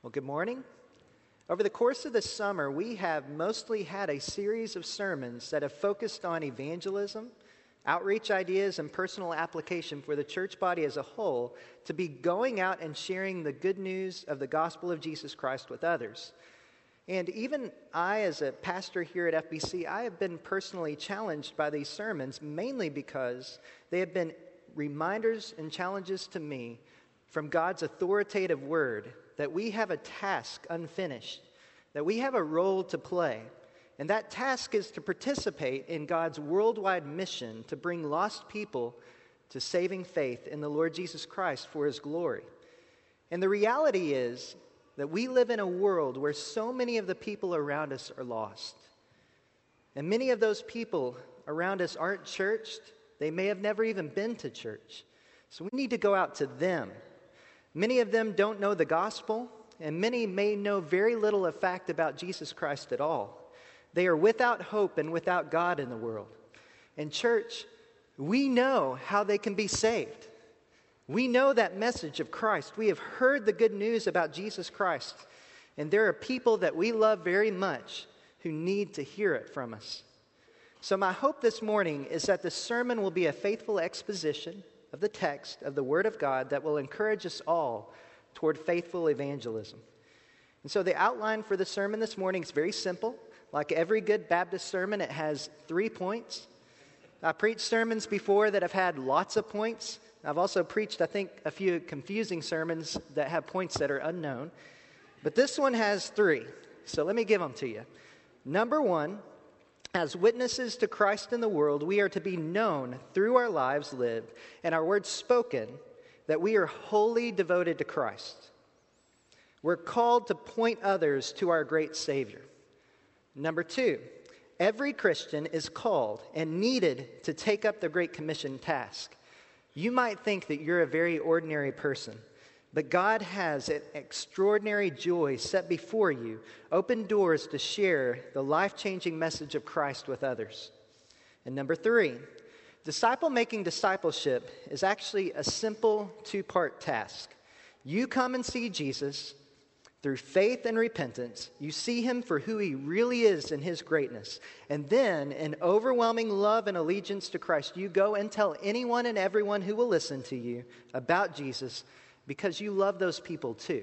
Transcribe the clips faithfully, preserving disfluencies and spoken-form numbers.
Well, good morning. Over the course of the summer, we have mostly had a series of sermons that have focused on evangelism, outreach ideas, and personal application for the church body as a whole to be going out and sharing the good news of the gospel of Jesus Christ with others. And even I, as a pastor here at F B C, I have been personally challenged by these sermons, mainly because they have been reminders and challenges to me from God's authoritative word that we have a task unfinished, that we have a role to play. And that task is to participate in God's worldwide mission to bring lost people to saving faith in the Lord Jesus Christ for His glory. And the reality is that we live in a world where so many of the people around us are lost. And many of those people around us aren't churched. They may have never even been to church. So we need to go out to them. Many of them don't know the gospel, and many may know very little of fact about Jesus Christ at all. They are without hope and without God in the world. And church, we know how they can be saved. We know that message of Christ. We have heard the good news about Jesus Christ. And there are people that we love very much who need to hear it from us. So my hope this morning is that the sermon will be a faithful exposition of the text of the Word of God that will encourage us all toward faithful evangelism. And so the outline for the sermon this morning is very simple. Like every good Baptist sermon, it has three points. I preached sermons before that have had lots of points. I've also preached, I think, a few confusing sermons that have points that are unknown. But this one has three. So let me give them to you. Number one, as witnesses to Christ in the world, we are to be known through our lives lived and our words spoken that we are wholly devoted to Christ. We're called to point others to our great Savior. Number two, every Christian is called and needed to take up the Great Commission task. You might think that you're a very ordinary person, but God has an extraordinary joy set before you, open doors to share the life-changing message of Christ with others. And number three, disciple-making discipleship is actually a simple two-part task. You come and see Jesus through faith and repentance. You see Him for who He really is in His greatness. And then, in overwhelming love and allegiance to Christ, you go and tell anyone and everyone who will listen to you about Jesus, because you love those people too.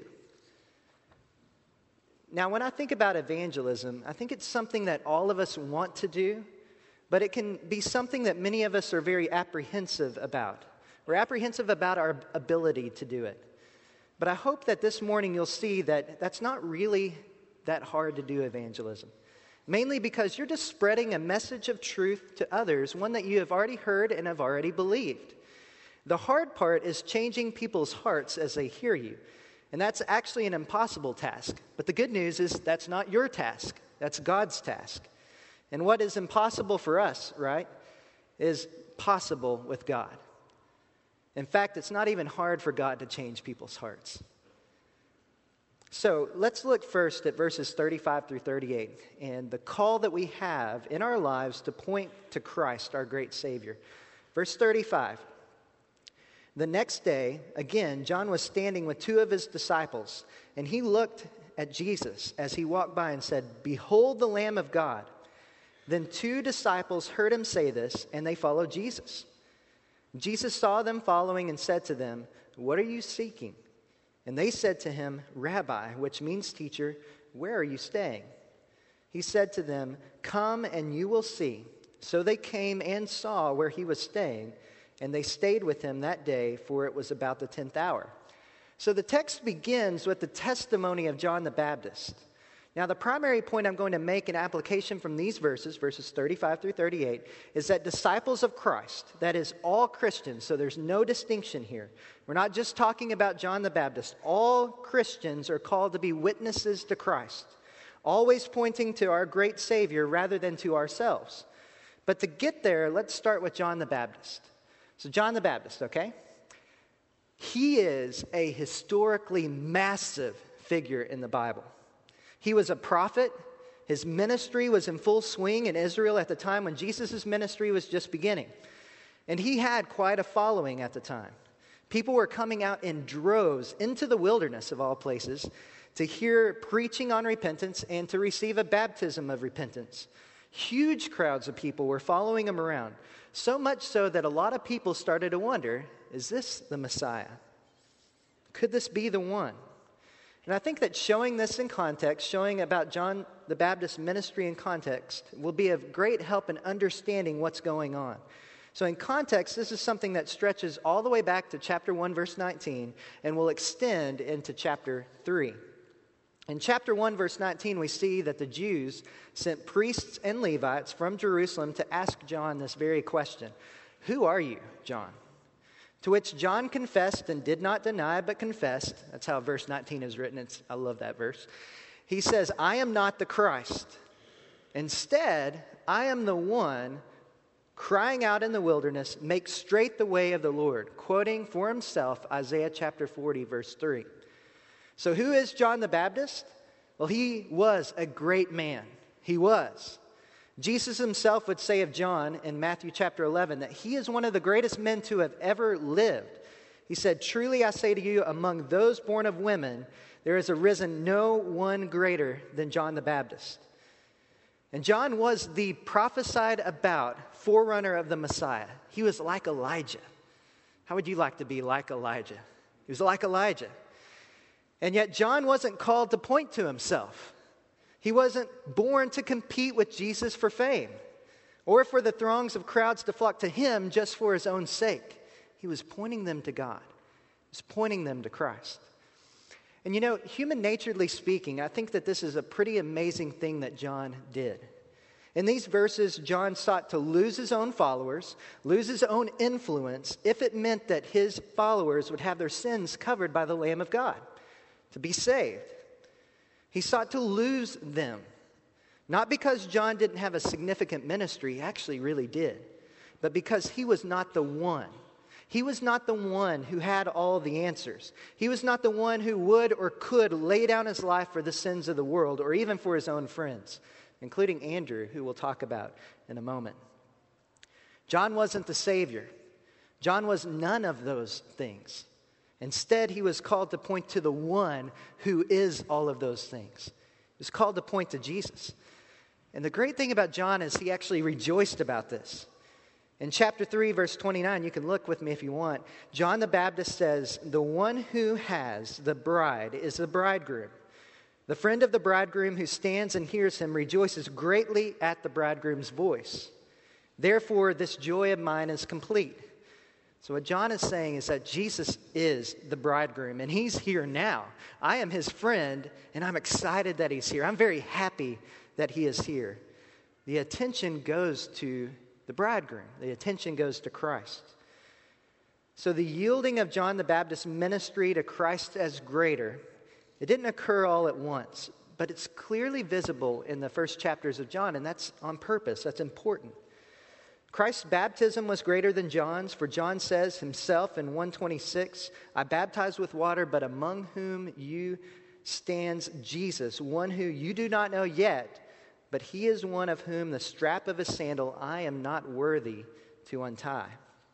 Now, when I think about evangelism, I think it's something that all of us want to do, but it can be something that many of us are very apprehensive about. We're apprehensive about our ability to do it. But I hope that this morning you'll see that that's not really that hard to do evangelism. Mainly because you're just spreading a message of truth to others, one that you have already heard and have already believed. The hard part is changing people's hearts as they hear you. And that's actually an impossible task. But the good news is that's not your task. That's God's task. And what is impossible for us, right, is possible with God. In fact, it's not even hard for God to change people's hearts. So let's look first at verses thirty-five through thirty-eight and the call that we have in our lives to point to Christ, our great Savior. Verse thirty-five. The next day, again, John was standing with two of his disciples, and he looked at Jesus as he walked by and said, "Behold the Lamb of God." Then two disciples heard him say this, and they followed Jesus. Jesus saw them following and said to them, "What are you seeking?" And they said to him, "Rabbi," which means teacher, "where are you staying?" He said to them, "Come and you will see." So they came and saw where he was staying, and they stayed with him that day, for it was about the tenth hour. So the text begins with the testimony of John the Baptist. Now, the primary point I'm going to make in application from these verses, verses thirty-five through thirty-eight, is that disciples of Christ, that is all Christians, so there's no distinction here. We're not just talking about John the Baptist. All Christians are called to be witnesses to Christ, always pointing to our great Savior rather than to ourselves. But to get there, let's start with John the Baptist. So John the Baptist, okay? He is a historically massive figure in the Bible. He was a prophet. His ministry was in full swing in Israel at the time when Jesus' ministry was just beginning. And he had quite a following at the time. People were coming out in droves into the wilderness of all places to hear preaching on repentance and to receive a baptism of repentance. Huge crowds of people were following him around, so much so that a lot of people started to wonder, is this the Messiah? Could this be the one? And I think that showing this in context, showing about John the Baptist's ministry in context, will be of great help in understanding what's going on. So in context, this is something that stretches all the way back to chapter one, verse nineteen, and will extend into chapter three. In chapter one, verse nineteen, we see that the Jews sent priests and Levites from Jerusalem to ask John this very question. Who are you, John? To which John confessed and did not deny, but confessed. That's how verse nineteen is written. It's, I love that verse. He says, I am not the Christ. Instead, I am the one crying out in the wilderness, make straight the way of the Lord, quoting for himself Isaiah chapter forty, verse three. So who is John the Baptist? Well, he was a great man. He was. Jesus himself would say of John in Matthew chapter eleven that he is one of the greatest men to have ever lived. He said, truly I say to you, among those born of women, there has arisen no one greater than John the Baptist. And John was the prophesied about forerunner of the Messiah. He was like Elijah. How would you like to be like Elijah? He was like Elijah. And yet John wasn't called to point to himself. He wasn't born to compete with Jesus for fame or for the throngs of crowds to flock to him just for his own sake. He was pointing them to God. He was pointing them to Christ. And you know, human-naturedly speaking, I think that this is a pretty amazing thing that John did. In these verses, John sought to lose his own followers, lose his own influence, if it meant that his followers would have their sins covered by the Lamb of God, to be saved. He sought to lose them, not because John didn't have a significant ministry, he actually really did, but because he was not the one. He was not the one who had all the answers. He was not the one who would or could lay down his life for the sins of the world or even for his own friends, including Andrew, who we'll talk about in a moment. John wasn't the Savior. John was none of those things. Instead, he was called to point to the one who is all of those things. He was called to point to Jesus. And the great thing about John is he actually rejoiced about this. In chapter three, verse twenty-nine, you can look with me if you want. John the Baptist says, the one who has the bride is the bridegroom. The friend of the bridegroom who stands and hears him rejoices greatly at the bridegroom's voice. Therefore, this joy of mine is complete. So what John is saying is that Jesus is the bridegroom, and he's here now. I am his friend, and I'm excited that he's here. I'm very happy that he is here. The attention goes to the bridegroom. The attention goes to Christ. So the yielding of John the Baptist's ministry to Christ as greater, it didn't occur all at once, but it's clearly visible in the first chapters of John, and that's on purpose. That's important. Christ's baptism was greater than John's, for John says himself in one twenty-six, I baptize with water, but among whom you stands Jesus, one who you do not know yet, but he is one of whom the strap of his sandal I am not worthy to untie.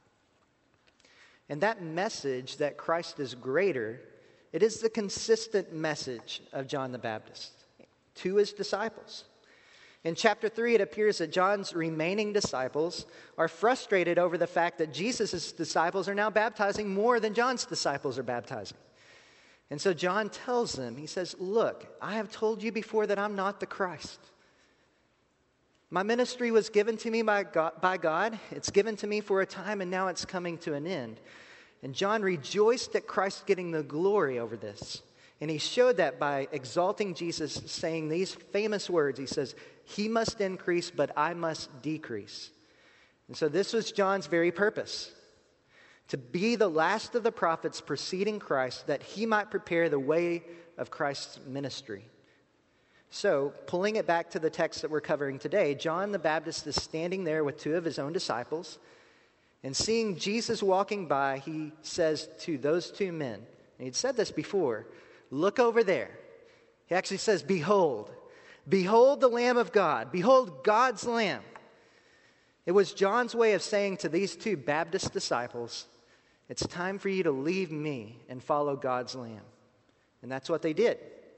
And that message that Christ is greater, it is the consistent message of John the Baptist to his disciples. In chapter three, it appears that John's remaining disciples are frustrated over the fact that Jesus' disciples are now baptizing more than John's disciples are baptizing. And so John tells them, he says, look, I have told you before that I'm not the Christ. My ministry was given to me by God, by God. It's given to me for a time, and now it's coming to an end. And John rejoiced at Christ getting the glory over this. And he showed that by exalting Jesus, saying these famous words. He says, he must increase, but I must decrease. And so this was John's very purpose, to be the last of the prophets preceding Christ, that he might prepare the way of Christ's ministry. So, pulling it back to the text that we're covering today, John the Baptist is standing there with two of his own disciples, and seeing Jesus walking by, he says to those two men, and he'd said this before, look over there. He actually says, behold, behold the Lamb of God, behold God's Lamb. It was John's way of saying to these two Baptist disciples, It's time for you to leave me and follow God's Lamb. And that's what they did.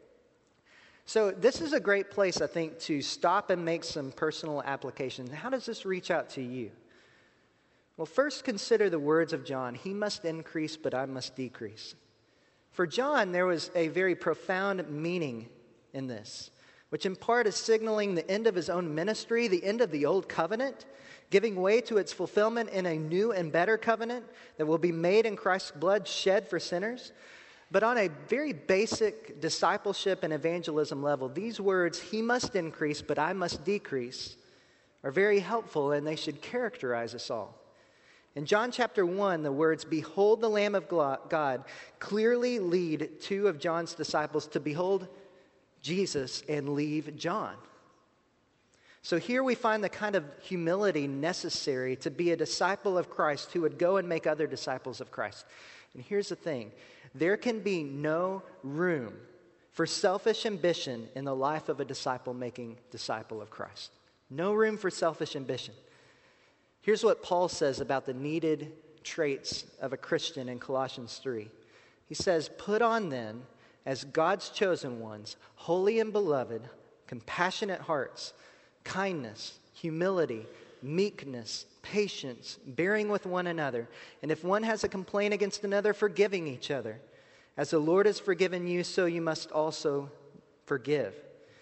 So this is a great place, I think, to stop and make some personal applications. How does this reach out to you? Well, first consider the words of John. He must increase, but I must decrease. For John, there was a very profound meaning in this, which in part is signaling the end of his own ministry, the end of the old covenant, giving way to its fulfillment in a new and better covenant that will be made in Christ's blood shed for sinners. But on a very basic discipleship and evangelism level, these words, he must increase, but I must decrease, are very helpful, and they should characterize us all. In John chapter one, the words, behold the Lamb of God, clearly lead two of John's disciples to behold Jesus and leave John. So here we find the kind of humility necessary to be a disciple of Christ who would go and make other disciples of Christ. And here's the thing. There can be no room for selfish ambition in the life of a disciple-making disciple of Christ. No room for selfish ambition. Here's what Paul says about the needed traits of a Christian in Colossians three. He says, put on then, as God's chosen ones, holy and beloved, compassionate hearts, kindness, humility, meekness, patience, bearing with one another, and if one has a complaint against another, forgiving each other. As the Lord has forgiven you, so you must also forgive.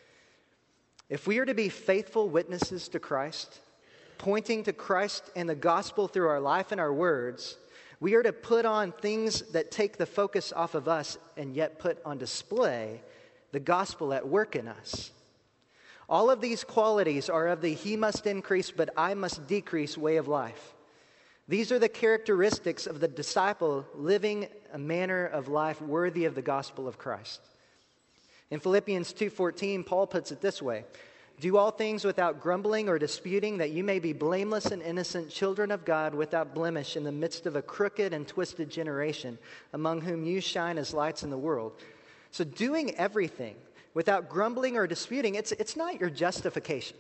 If we are to be faithful witnesses to Christ, pointing to Christ and the gospel through our life and our words, we are to put on things that take the focus off of us and yet put on display the gospel at work in us. All of these qualities are of the he must increase, but I must decrease way of life. These are the characteristics of the disciple living a manner of life worthy of the gospel of Christ. In Philippians two fourteen, Paul puts it this way, do all things without grumbling or disputing, that you may be blameless and innocent children of God without blemish in the midst of a crooked and twisted generation, among whom you shine as lights in the world. So doing everything without grumbling or disputing, it's, it's not your justification.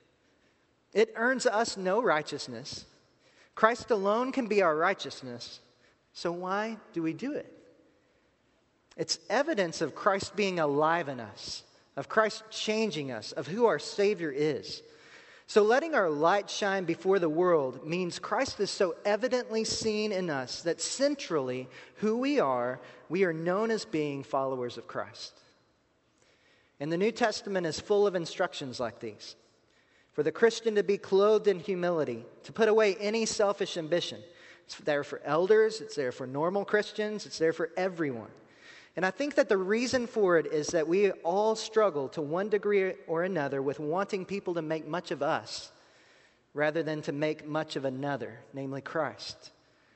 It earns us no righteousness. Christ alone can be our righteousness. So why do we do it? It's evidence of Christ being alive in us, of Christ changing us, of who our Savior is. So letting our light shine before the world means Christ is so evidently seen in us that centrally who we are, we are known as being followers of Christ. And the New Testament is full of instructions like these. For the Christian to be clothed in humility, to put away any selfish ambition. It's there for elders, it's there for normal Christians, it's there for everyone. And I think that the reason for it is that we all struggle to one degree or another with wanting people to make much of us rather than to make much of another, namely Christ.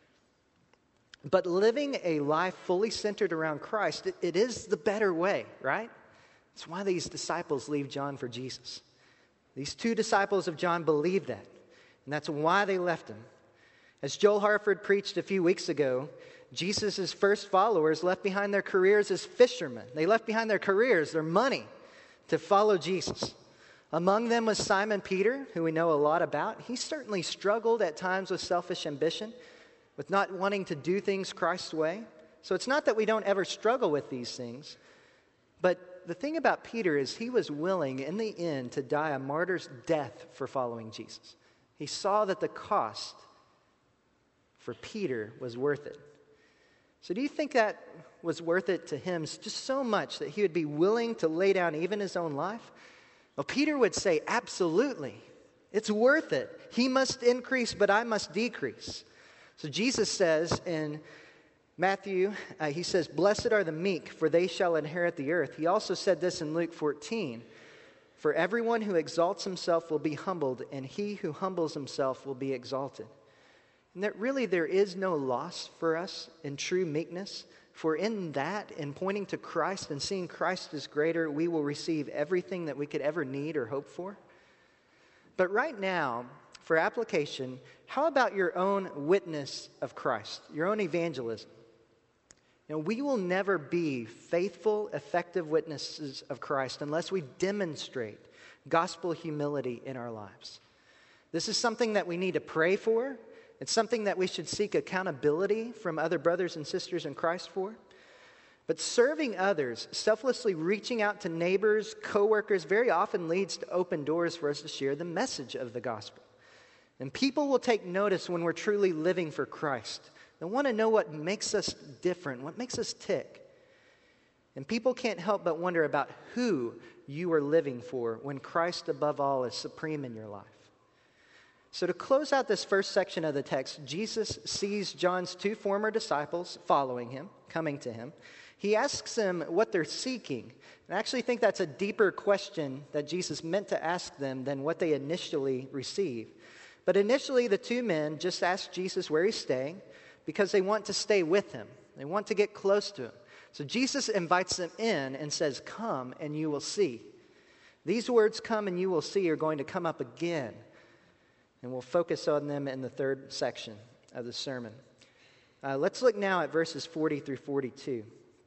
But living a life fully centered around Christ, it, it is the better way, right? It's why these disciples leave John for Jesus. These two disciples of John believed that, and that's why they left him. As Joel Harford preached a few weeks ago, Jesus' first followers left behind their careers as fishermen. They left behind their careers, their money, to follow Jesus. Among them was Simon Peter, who we know a lot about. He certainly struggled at times with selfish ambition, with not wanting to do things Christ's way. So it's not that we don't ever struggle with these things, but the thing about Peter is he was willing in the end to die a martyr's death for following Jesus. He saw that the cost for Peter was worth it. So do you think that was worth it to him just so much that he would be willing to lay down even his own life? Well, Peter would say, absolutely. It's worth it. He must increase, but I must decrease. So Jesus says in Matthew, uh, he says, blessed are the meek, for they shall inherit the earth. He also said this in Luke fourteen, for everyone who exalts himself will be humbled, and he who humbles himself will be exalted. And that really there is no loss for us in true meekness, for in that, in pointing to Christ and seeing Christ as greater, we will receive everything that we could ever need or hope for. But right now, for application, how about your own witness of Christ, your own evangelism? You know, we will never be faithful, effective witnesses of Christ unless we demonstrate gospel humility in our lives. This is something that we need to pray for. It's something that we should seek accountability from other brothers and sisters in Christ for. But serving others, selflessly reaching out to neighbors, coworkers, very often leads to open doors for us to share the message of the gospel. And people will take notice when we're truly living for Christ. They want to know what makes us different, what makes us tick. And people can't help but wonder about who you are living for when Christ above all is supreme in your life. So to close out this first section of the text, Jesus sees John's two former disciples following him, coming to him. He asks them what they're seeking. And I actually think that's a deeper question that Jesus meant to ask them than what they initially received. But initially, the two men just asked Jesus where he's staying because they want to stay with him. They want to get close to him. So Jesus invites them in and says, "Come and you will see." These words, "come and you will see," are going to come up again. And we'll focus on them in the third section of the sermon. Uh, let's look now at verses forty through forty-two.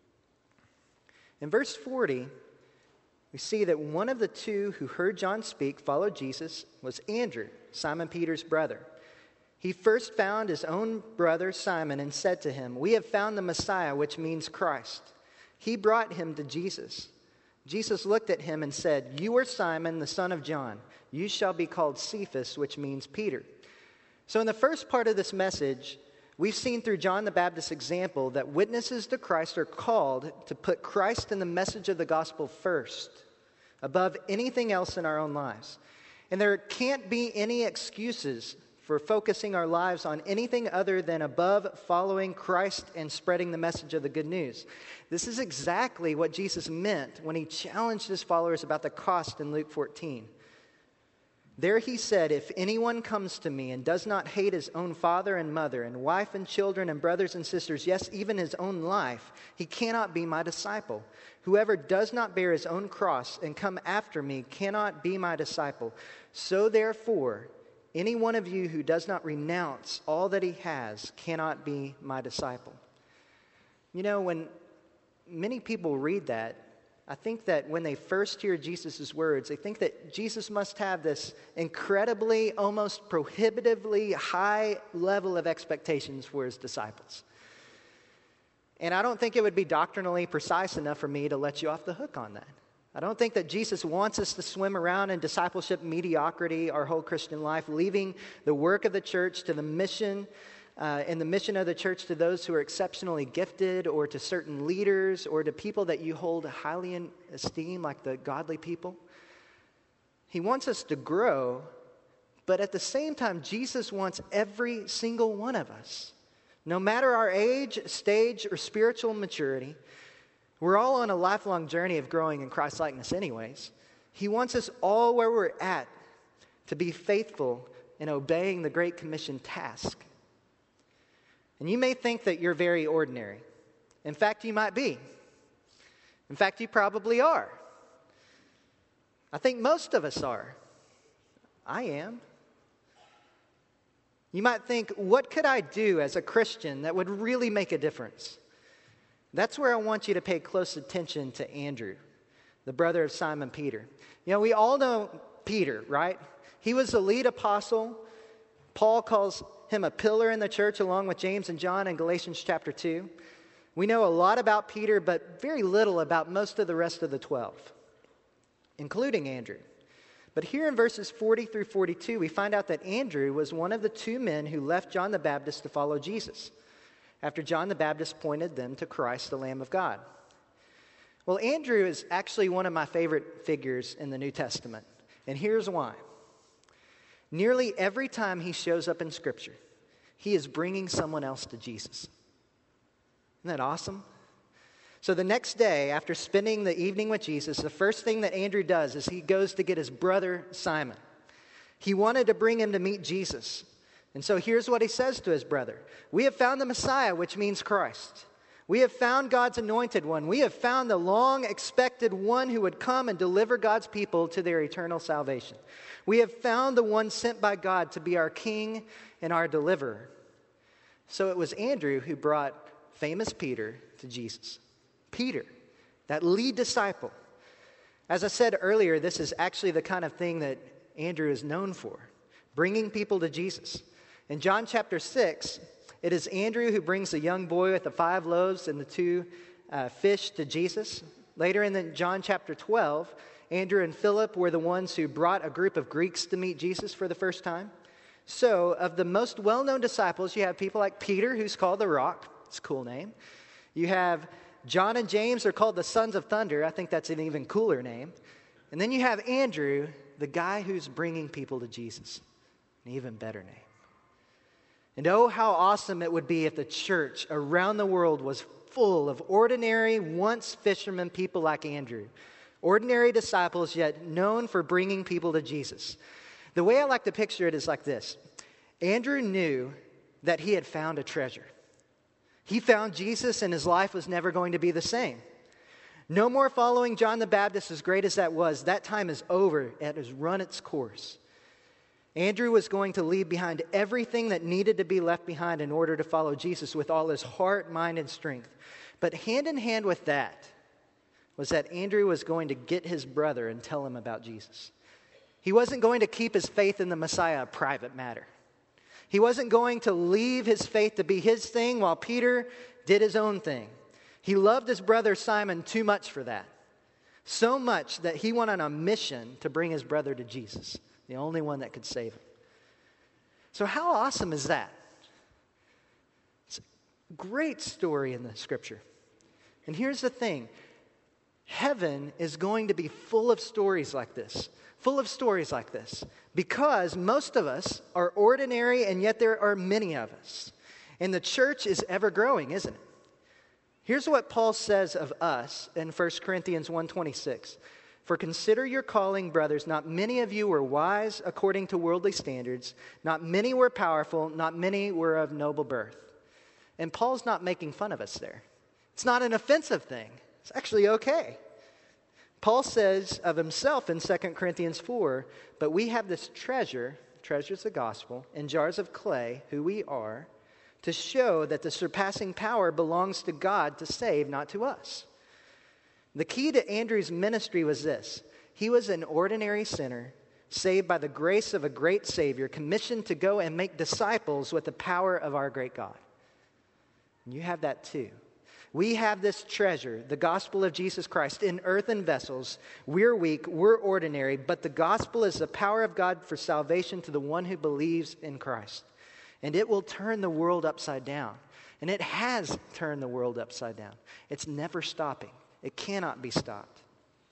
In verse forty, we see that one of the two who heard John speak, followed Jesus, was Andrew, Simon Peter's brother. He first found his own brother Simon and said to him, "We have found the Messiah," which means Christ. He brought him to Jesus. Jesus looked at him and said, "You are Simon, the son of John. You shall be called Cephas," which means Peter. So in the first part of this message, we've seen through John the Baptist's example that witnesses to Christ are called to put Christ and the message of the gospel first, above anything else in our own lives. And there can't be any excuses for focusing our lives on anything other than above following Christ and spreading the message of the good news. This is exactly what Jesus meant when he challenged his followers about the cost in Luke fourteen. There he said, "If anyone comes to me and does not hate his own father and mother and wife and children and brothers and sisters, yes, even his own life, he cannot be my disciple. Whoever does not bear his own cross and come after me cannot be my disciple. So therefore, any one of you who does not renounce all that he has cannot be my disciple." You know, when many people read that, I think that when they first hear Jesus' words, they think that Jesus must have this incredibly, almost prohibitively high level of expectations for his disciples. And I don't think it would be doctrinally precise enough for me to let you off the hook on that. I don't think that Jesus wants us to swim around in discipleship mediocrity our whole Christian life, leaving the work of the church to the mission Uh, and the mission of the church to those who are exceptionally gifted, or to certain leaders, or to people that you hold highly in esteem, like the godly people. He wants us to grow, but at the same time, Jesus wants every single one of us, no matter our age, stage, or spiritual maturity. We're all on a lifelong journey of growing in Christ-likeness anyways. He wants us all where we're at to be faithful in obeying the Great Commission task. And you may think that you're very ordinary. In fact, you might be. In fact, you probably are. I think most of us are. I am. You might think, what could I do as a Christian that would really make a difference? That's where I want you to pay close attention to Andrew, the brother of Simon Peter. You know, we all know Peter, right? He was the lead apostle. Paul calls him a pillar in the church along with James and John in Galatians chapter two. We know a lot about Peter, but very little about most of the rest of the twelve, including Andrew. But here in verses forty through forty-two, we find out that Andrew was one of the two men who left John the Baptist to follow Jesus, after John the Baptist pointed them to Christ, the Lamb of God. Well, Andrew is actually one of my favorite figures in the New Testament, and here's why. Nearly every time he shows up in Scripture, he is bringing someone else to Jesus. Isn't that awesome? So the next day, after spending the evening with Jesus, the first thing that Andrew does is he goes to get his brother Simon. He wanted to bring him to meet Jesus. And so here's what he says to his brother. "We have found the Messiah," which means Christ. "We have found God's anointed one. We have found the long-expected one who would come and deliver God's people to their eternal salvation. We have found the one sent by God to be our king and our deliverer." So it was Andrew who brought famous Peter to Jesus. Peter, that lead disciple. As I said earlier, this is actually the kind of thing that Andrew is known for, bringing people to Jesus. In John chapter six, it is Andrew who brings the young boy with the five loaves and the two uh, fish to Jesus. Later in the, John chapter twelve, Andrew and Philip were the ones who brought a group of Greeks to meet Jesus for the first time. So, of the most well-known disciples, you have people like Peter, who's called the Rock. It's a cool name. You have John and James are called the Sons of Thunder. I think that's an even cooler name. And then you have Andrew, the guy who's bringing people to Jesus. An even better name. And oh, how awesome it would be if the church around the world was full of ordinary, once fishermen people like Andrew. Ordinary disciples, yet known for bringing people to Jesus. The way I like to picture it is like this. Andrew knew that he had found a treasure. He found Jesus and his life was never going to be the same. No more following John the Baptist, as great as that was. That time is over. It has run its course. Andrew was going to leave behind everything that needed to be left behind in order to follow Jesus with all his heart, mind, and strength. But hand in hand with that was that Andrew was going to get his brother and tell him about Jesus. He wasn't going to keep his faith in the Messiah a private matter. He wasn't going to leave his faith to be his thing while Peter did his own thing. He loved his brother Simon too much for that. So much that he went on a mission to bring his brother to Jesus, the only one that could save him. So how awesome is that? It's a great story in the scripture. And here's the thing. Heaven is going to be full of stories like this. Full of stories like this. Because most of us are ordinary and yet there are many of us. And the church is ever growing, isn't it? Here's what Paul says of us in First Corinthians one twenty-six. For consider your calling, brothers, not many of you were wise according to worldly standards, not many were powerful, not many were of noble birth. And Paul's not making fun of us there. It's not an offensive thing. It's actually okay. Paul says of himself in Second Corinthians four, but we have this treasure, treasure's the gospel, in jars of clay, who we are, to show that the surpassing power belongs to God to save, not to us. The key to Andrew's ministry was this. He was an ordinary sinner, saved by the grace of a great Savior, commissioned to go and make disciples with the power of our great God. And you have that too. We have this treasure, the gospel of Jesus Christ, in earthen vessels. We're weak, we're ordinary, but the gospel is the power of God for salvation to the one who believes in Christ. And it will turn the world upside down. And it has turned the world upside down. It's never stopping. It cannot be stopped.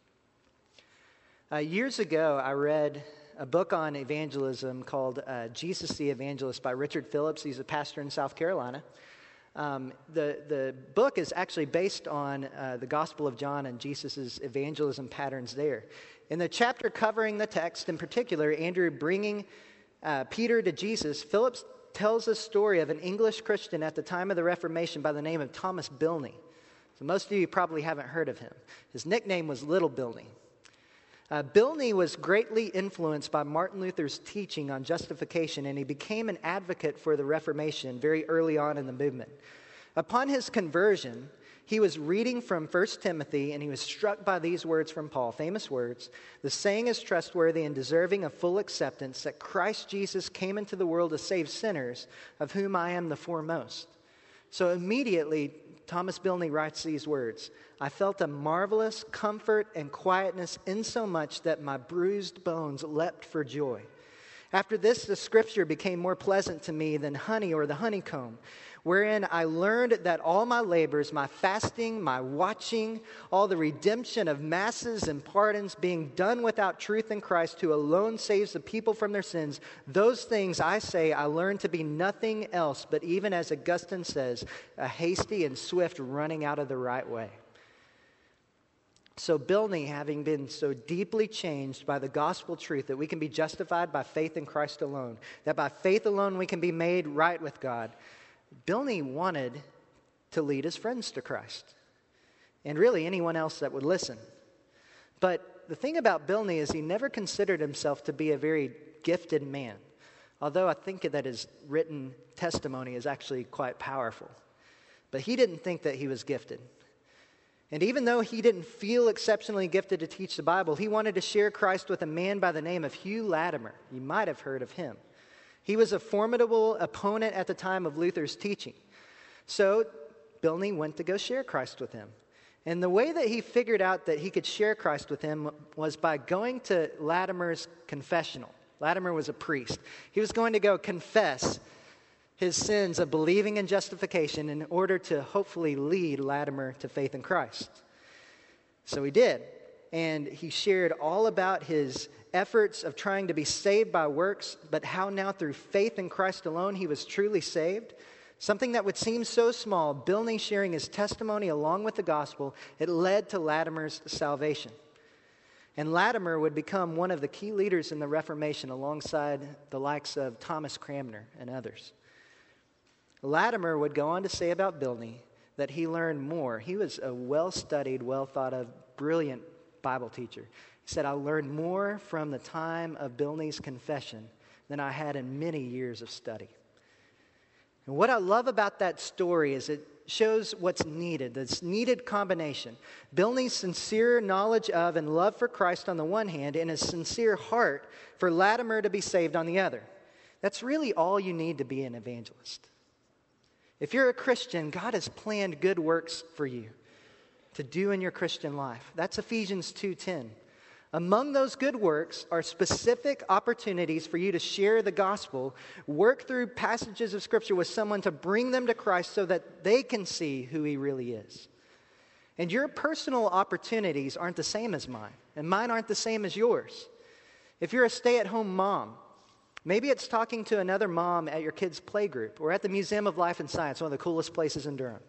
Uh, years ago, I read a book on evangelism called uh, Jesus the Evangelist by Richard Phillips. He's a pastor in South Carolina. Um, the, the book is actually based on uh, the Gospel of John and Jesus' evangelism patterns there. In the chapter covering the text, in particular, Andrew bringing uh, Peter to Jesus, Phillips tells a story of an English Christian at the time of the Reformation by the name of Thomas Bilney. So most of you probably haven't heard of him. His nickname was Little Bilney. Uh, Bilney was greatly influenced by Martin Luther's teaching on justification, and he became an advocate for the Reformation very early on in the movement. Upon his conversion, he was reading from First Timothy, and he was struck by these words from Paul, famous words, "The saying is trustworthy and deserving of full acceptance, that Christ Jesus came into the world to save sinners, of whom I am the foremost." So immediately, Thomas Bilney writes these words, "I felt a marvelous comfort and quietness insomuch that my bruised bones leapt for joy. After this, the scripture became more pleasant to me than honey or the honeycomb, wherein I learned that all my labors, my fasting, my watching, all the redemption of masses and pardons being done without truth in Christ, who alone saves the people from their sins, those things I say I learned to be nothing else, but even as Augustine says, a hasty and swift running out of the right way." So Bilney, having been so deeply changed by the gospel truth that we can be justified by faith in Christ alone, that by faith alone we can be made right with God, Bilney wanted to lead his friends to Christ, and really anyone else that would listen. But the thing about Bilney is he never considered himself to be a very gifted man, although I think that his written testimony is actually quite powerful. But he didn't think that he was gifted. And even though he didn't feel exceptionally gifted to teach the Bible, he wanted to share Christ with a man by the name of Hugh Latimer. You might have heard of him. He was a formidable opponent at the time of Luther's teaching. So Bilney went to go share Christ with him. And the way that he figured out that he could share Christ with him was by going to Latimer's confessional. Latimer was a priest. He was going to go confess his sins of believing in justification in order to hopefully lead Latimer to faith in Christ. So he did. And he shared all about his efforts of trying to be saved by works, but how now through faith in Christ alone he was truly saved. Something that would seem so small, Bilney sharing his testimony along with the gospel, it led to Latimer's salvation. And Latimer would become one of the key leaders in the Reformation alongside the likes of Thomas Cranmer and others. Latimer would go on to say about Bilney that he learned more. He was a well-studied, well-thought-of, brilliant Bible teacher. He said, I learned more from the time of Bilney's confession than I had in many years of study. And what I love about that story is it shows what's needed, this needed combination. Bilney's sincere knowledge of and love for Christ on the one hand, and his sincere heart for Latimer to be saved on the other. That's really all you need to be an evangelist. If you're a Christian, God has planned good works for you to do in your Christian life. That's Ephesians two ten. Among those good works are specific opportunities for you to share the gospel, work through passages of Scripture with someone to bring them to Christ so that they can see who He really is. And your personal opportunities aren't the same as mine, and mine aren't the same as yours. If you're a stay-at-home mom, maybe it's talking to another mom at your kid's playgroup or at the Museum of Life and Science, one of the coolest places in Durham.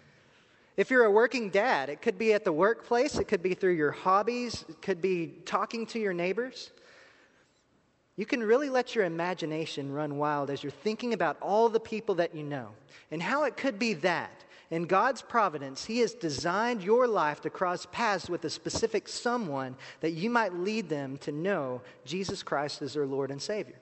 If you're a working dad, it could be at the workplace, it could be through your hobbies, it could be talking to your neighbors. You can really let your imagination run wild as you're thinking about all the people that you know and how it could be that in God's providence, He has designed your life to cross paths with a specific someone that you might lead them to know Jesus Christ as their Lord and Savior.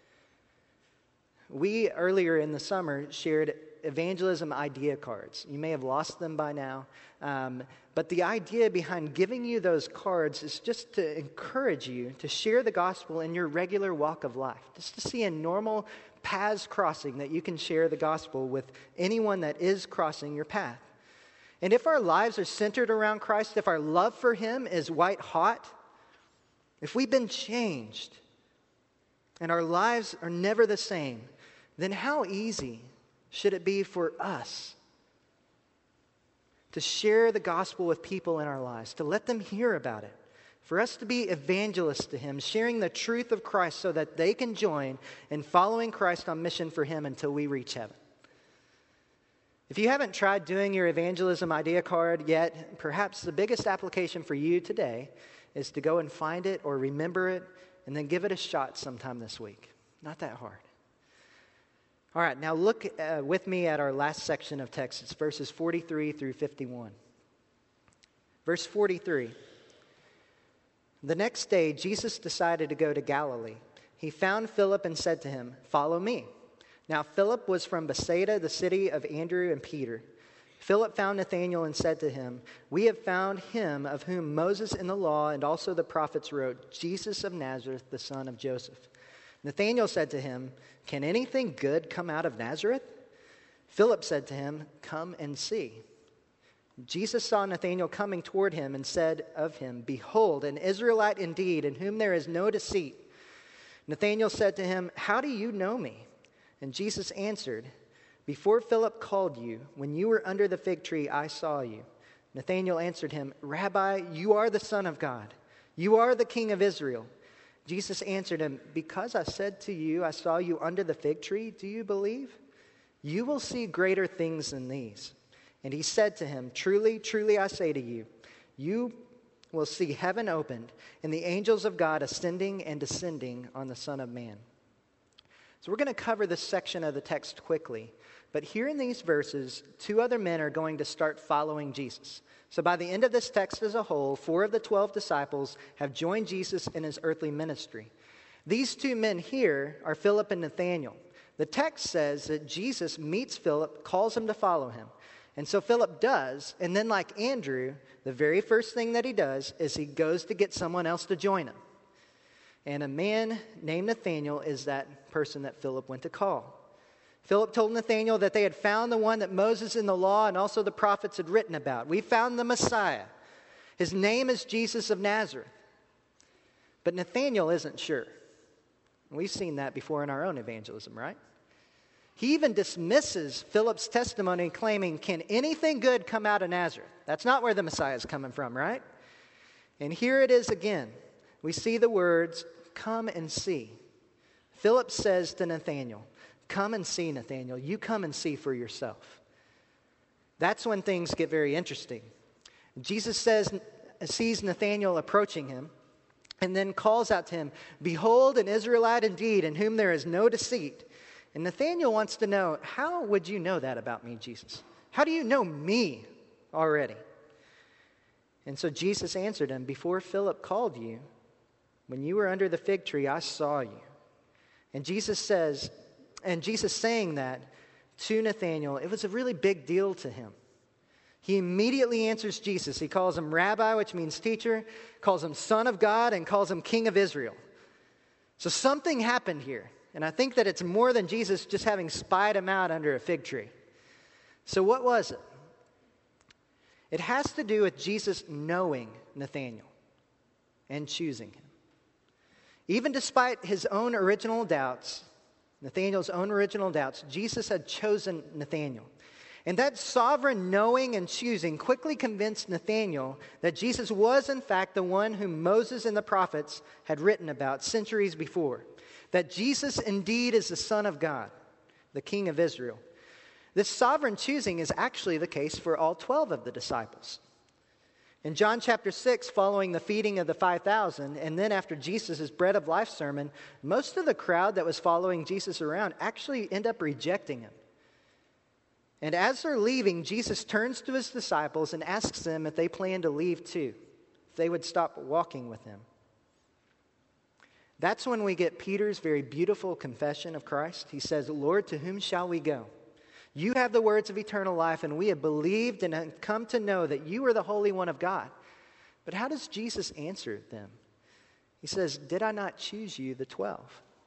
We, earlier in the summer, shared evangelism idea cards. You may have lost them by now, um, but the idea behind giving you those cards is just to encourage you to share the gospel in your regular walk of life, just to see a normal paths crossing that you can share the gospel with anyone that is crossing your path. And if our lives are centered around Christ, if our love for Him is white hot, if we've been changed and our lives are never the same, then how easy should it be for us to share the gospel with people in our lives, to let them hear about it, for us to be evangelists to Him, sharing the truth of Christ so that they can join in following Christ on mission for Him until we reach heaven. If you haven't tried doing your evangelism idea card yet, perhaps the biggest application for you today is to go and find it or remember it and then give it a shot sometime this week. Not that hard. All right, now look uh, with me at our last section of text. It's verses forty-three through fifty-one. Verse forty-three. The next day, Jesus decided to go to Galilee. He found Philip and said to him, "Follow me." Now Philip was from Bethsaida, the city of Andrew and Peter. Philip found Nathanael and said to him, "We have found him of whom Moses in the law and also the prophets wrote, Jesus of Nazareth, the son of Joseph." Nathanael said to him, "Can anything good come out of Nazareth?" Philip said to him, "Come and see." Jesus saw Nathanael coming toward him and said of him, "Behold, an Israelite indeed, in whom there is no deceit." Nathanael said to him, "How do you know me?" And Jesus answered, "Before Philip called you, when you were under the fig tree, I saw you." Nathanael answered him, "Rabbi, you are the Son of God. You are the King of Israel." Jesus answered him, "Because I said to you, I saw you under the fig tree, do you believe? You will see greater things than these." And he said to him, "Truly, truly, I say to you, you will see heaven opened and the angels of God ascending and descending on the Son of Man." So we're going to cover this section of the text quickly. But here in these verses, two other men are going to start following Jesus. So by the end of this text as a whole, four of the twelve disciples have joined Jesus in His earthly ministry. These two men here are Philip and Nathanael. The text says that Jesus meets Philip, calls him to follow him. And so Philip does, and then like Andrew, the very first thing that he does is he goes to get someone else to join him. And a man named Nathanael is that person that Philip went to call. Philip told Nathanael that they had found the one that Moses in the law and also the prophets had written about. We found the Messiah. His name is Jesus of Nazareth. But Nathanael isn't sure. We've seen that before in our own evangelism, right? He even dismisses Philip's testimony, claiming, can anything good come out of Nazareth? That's not where the Messiah is coming from, right? And here it is again. We see the words, come and see. Philip says to Nathanael, come and see, Nathanael. You come and see for yourself. That's when things get very interesting. Jesus says, sees Nathanael approaching him, and then calls out to him, behold, an Israelite indeed, in whom there is no deceit. And Nathanael wants to know, how would you know that about me, Jesus? How do you know me already? And so Jesus answered him, before Philip called you, when you were under the fig tree, I saw you. And Jesus says, and Jesus saying that to Nathanael, it was a really big deal to him. He immediately answers Jesus. He calls him Rabbi, which means teacher, calls him Son of God, and calls him King of Israel. So something happened here. And I think that it's more than Jesus just having spied him out under a fig tree. So what was it? It has to do with Jesus knowing Nathanael and choosing him. Even despite his own original doubts, Nathanael's own original doubts, Jesus had chosen Nathanael. And that sovereign knowing and choosing quickly convinced Nathanael that Jesus was in fact the one whom Moses and the prophets had written about centuries before. That Jesus indeed is the Son of God, the King of Israel. This sovereign choosing is actually the case for all twelve of the disciples. In John chapter six, following the feeding of the five thousand, and then after Jesus' bread of life sermon, most of the crowd that was following Jesus around actually end up rejecting him. And as they're leaving, Jesus turns to his disciples and asks them if they plan to leave too, if they would stop walking with him. That's when we get Peter's very beautiful confession of Christ. He says, Lord, to whom shall we go? You have the words of eternal life, and we have believed and have come to know that you are the Holy One of God. But how does Jesus answer them? He says, did I not choose you, the twelve?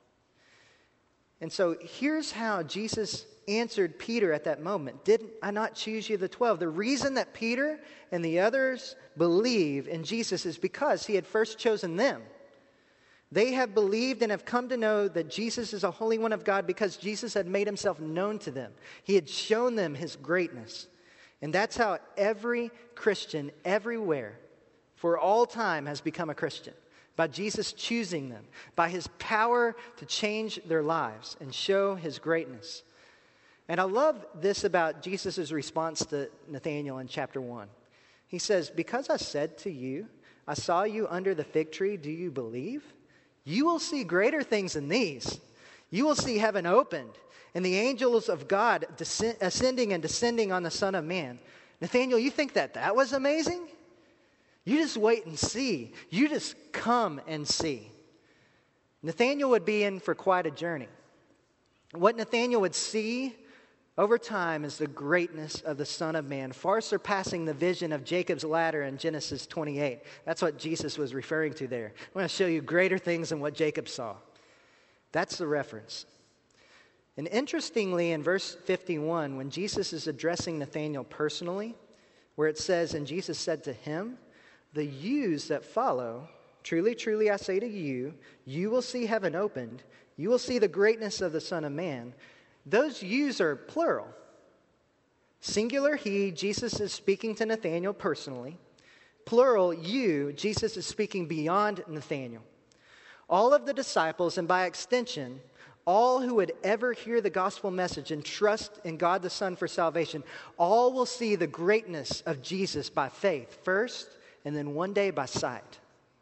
And so here's how Jesus answered Peter at that moment. Did I not choose you, the twelve? The reason that Peter and the others believe in Jesus is because he had first chosen them. They have believed and have come to know that Jesus is a Holy One of God because Jesus had made himself known to them. He had shown them his greatness. And that's how every Christian everywhere for all time has become a Christian. By Jesus choosing them, by his power to change their lives and show his greatness. And I love this about Jesus' response to Nathanael in chapter one. He says, because I said to you, I saw you under the fig tree, do you believe? You will see greater things than these. You will see heaven opened and the angels of God descend, ascending and descending on the Son of Man. Nathanael, you think that that was amazing? You just wait and see. You just come and see. Nathanael would be in for quite a journey. What Nathanael would see over time is the greatness of the Son of Man, far surpassing the vision of Jacob's ladder in Genesis twenty-eight. That's what Jesus was referring to there. I'm going to show you greater things than what Jacob saw. That's the reference. And interestingly, in verse fifty-one, when Jesus is addressing Nathanael personally, where it says, and Jesus said to him, the yous that follow, truly, truly, I say to you, you will see heaven opened. You will see the greatness of the Son of Man. Those yous are plural. Singular, he, Jesus is speaking to Nathanael personally. Plural, you, Jesus is speaking beyond Nathanael. All of the disciples, and by extension, all who would ever hear the gospel message and trust in God the Son for salvation, all will see the greatness of Jesus by faith first, and then one day by sight.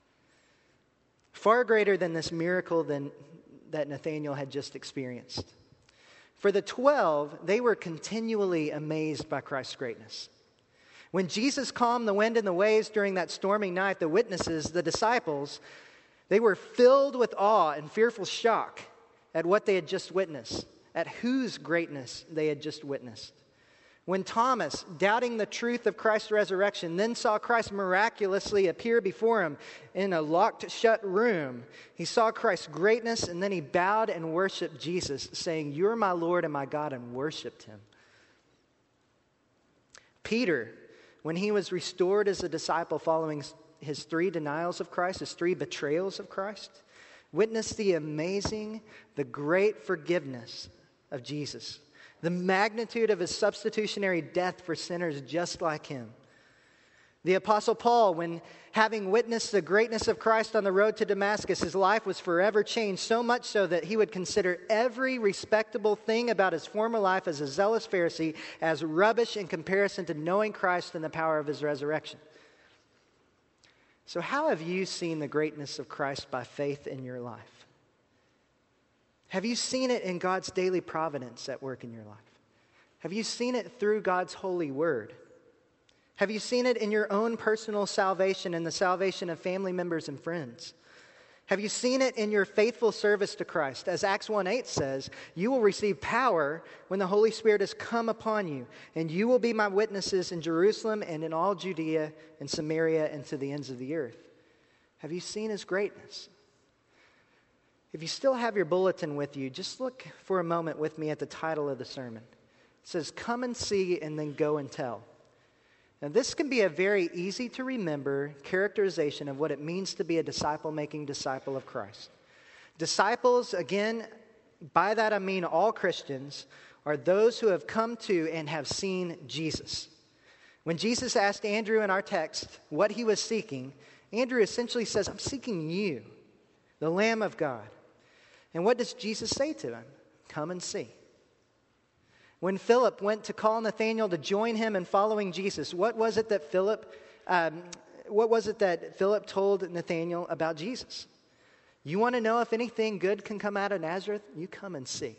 Far greater than this miracle than that Nathanael had just experienced. For the twelve, they were continually amazed by Christ's greatness. When Jesus calmed the wind and the waves during that stormy night, the witnesses, the disciples, they were filled with awe and fearful shock at what they had just witnessed, at whose greatness they had just witnessed. When Thomas, doubting the truth of Christ's resurrection, then saw Christ miraculously appear before him in a locked shut room, he saw Christ's greatness, and then he bowed and worshiped Jesus, saying, "You're my Lord and my God," and worshiped him. Peter, when he was restored as a disciple following his three denials of Christ, his three betrayals of Christ, witnessed the amazing, the great forgiveness of Jesus. The magnitude of his substitutionary death for sinners just like him. The Apostle Paul, when having witnessed the greatness of Christ on the road to Damascus, his life was forever changed, so much so that he would consider every respectable thing about his former life as a zealous Pharisee as rubbish in comparison to knowing Christ and the power of his resurrection. So how have you seen the greatness of Christ by faith in your life? Have you seen it in God's daily providence at work in your life? Have you seen it through God's holy word? Have you seen it in your own personal salvation and the salvation of family members and friends? Have you seen it in your faithful service to Christ? As Acts one eight says, you will receive power when the Holy Spirit has come upon you, and you will be my witnesses in Jerusalem and in all Judea and Samaria and to the ends of the earth. Have you seen his greatness? If you still have your bulletin with you, just look for a moment with me at the title of the sermon. It says, "Come and see and then go and tell." Now, this can be a very easy to remember characterization of what it means to be a disciple-making disciple of Christ. Disciples, again, by that I mean all Christians, are those who have come to and have seen Jesus. When Jesus asked Andrew in our text what he was seeking, Andrew essentially says, "I'm seeking you, the Lamb of God." And what does Jesus say to him? Come and see. When Philip went to call Nathanael to join him in following Jesus, what was it that Philip, um, what was it that Philip told Nathanael about Jesus? You want to know if anything good can come out of Nazareth? You come and see.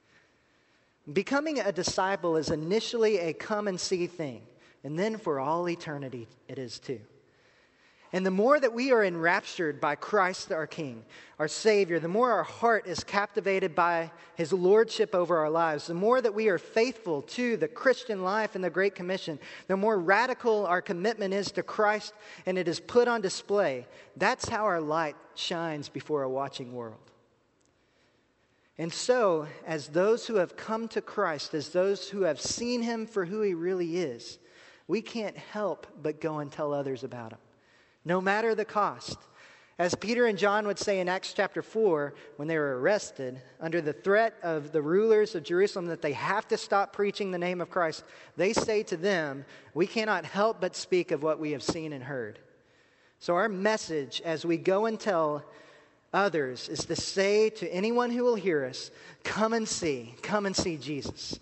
Becoming a disciple is initially a come and see thing, and then for all eternity it is too. And the more that we are enraptured by Christ our King, our Savior, the more our heart is captivated by his lordship over our lives, the more that we are faithful to the Christian life and the Great Commission, the more radical our commitment is to Christ and it is put on display. That's how our light shines before a watching world. And so, as those who have come to Christ, as those who have seen him for who he really is, we can't help but go and tell others about him. No matter the cost. As Peter and John would say in Acts chapter four, when they were arrested, under the threat of the rulers of Jerusalem that they have to stop preaching the name of Christ, they say to them, we cannot help but speak of what we have seen and heard. So our message as we go and tell others is to say to anyone who will hear us, come and see, come and see Jesus.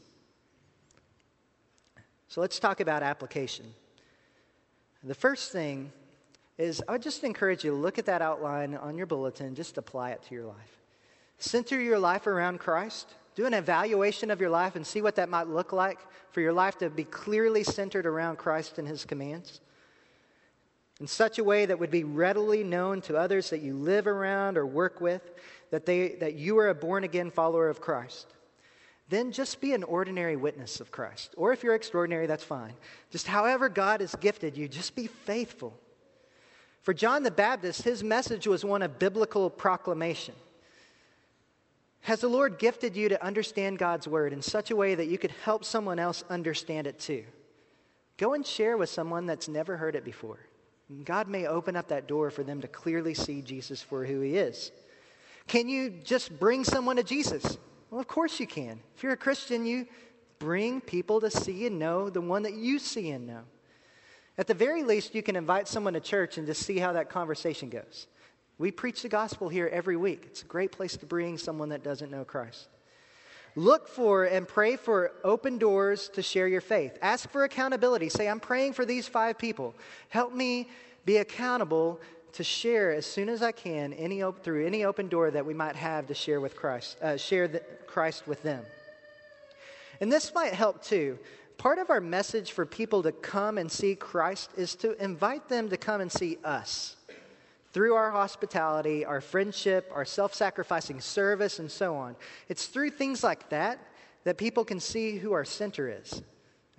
So let's talk about application. The first thing is I would just encourage you to look at that outline on your bulletin, just apply it to your life. Center your life around Christ. Do an evaluation of your life and see what that might look like for your life to be clearly centered around Christ and his commands in such a way that would be readily known to others that you live around or work with, that they that you are a born-again follower of Christ. Then just be an ordinary witness of Christ. Or if you're extraordinary, that's fine. Just however God has gifted you, just be faithful. For John the Baptist, his message was one of biblical proclamation. Has the Lord gifted you to understand God's word in such a way that you could help someone else understand it too? Go and share with someone that's never heard it before. God may open up that door for them to clearly see Jesus for who he is. Can you just bring someone to Jesus? Well, of course you can. If you're a Christian, you bring people to see and know the one that you see and know. At the very least, you can invite someone to church and just see how that conversation goes. We preach the gospel here every week. It's a great place to bring someone that doesn't know Christ. Look for and pray for open doors to share your faith. Ask for accountability. Say, I'm praying for these five people. Help me be accountable to share as soon as I can any op- through any open door that we might have to share with Christ, uh, share the, Christ with them. And this might help too. Part of our message for people to come and see Christ is to invite them to come and see us through our hospitality, our friendship, our self-sacrificing service, and so on. It's through things like that that people can see who our center is.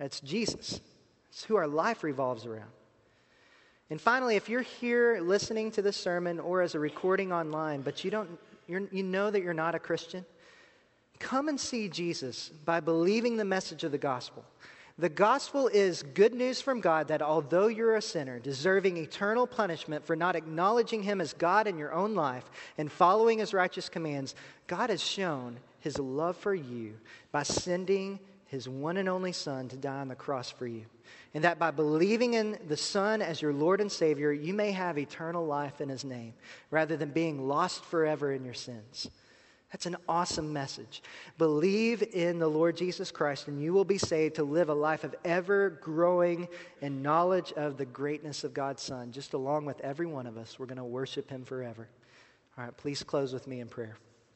It's Jesus. It's who our life revolves around. And finally, if you're here listening to this sermon or as a recording online, but you don't, you're, you know that you're not a Christian, come and see Jesus by believing the message of the gospel. The gospel is good news from God that although you're a sinner, deserving eternal punishment for not acknowledging Him as God in your own life and following His righteous commands, God has shown His love for you by sending His one and only Son to die on the cross for you. And that by believing in the Son as your Lord and Savior, you may have eternal life in His name, rather than being lost forever in your sins. That's an awesome message. Believe in the Lord Jesus Christ and you will be saved to live a life of ever growing in knowledge of the greatness of God's Son. Just along with every one of us, we're going to worship Him forever. All right, please close with me in prayer.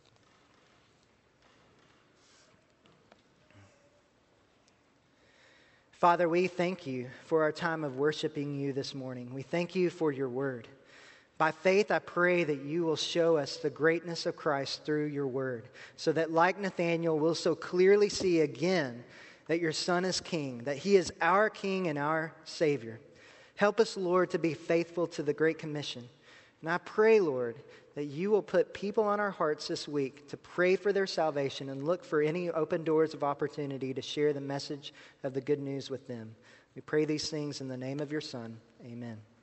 Father, we thank you for our time of worshiping you this morning. We thank you for your word. By faith, I pray that you will show us the greatness of Christ through your word, so that like Nathanael, we'll so clearly see again that your Son is King, that He is our King and our Savior. Help us, Lord, to be faithful to the Great Commission. And I pray, Lord, that you will put people on our hearts this week to pray for their salvation and look for any open doors of opportunity to share the message of the good news with them. We pray these things in the name of your Son. Amen.